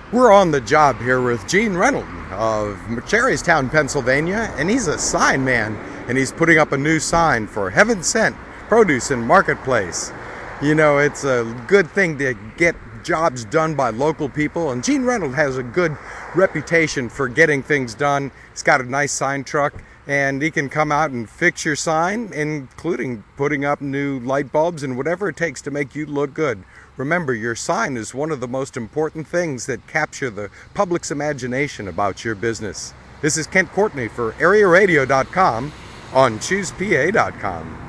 We're on the job here with Gene Reynolds of Cherrystown, Pennsylvania, and he's a sign man, and he's putting up a new sign for Heaven Sent Produce and Marketplace. You know, it's a good thing to get jobs done by local people, and Gene Reynolds has a good reputation for getting things done. He's got a nice sign truck, and he can come out and fix your sign, including putting up new light bulbs and whatever it takes to make you look good. Remember, your sign is one of the most important things that capture the public's imagination about your business. This is Kent Courtney for AreaRadio.com on ChoosePA.com.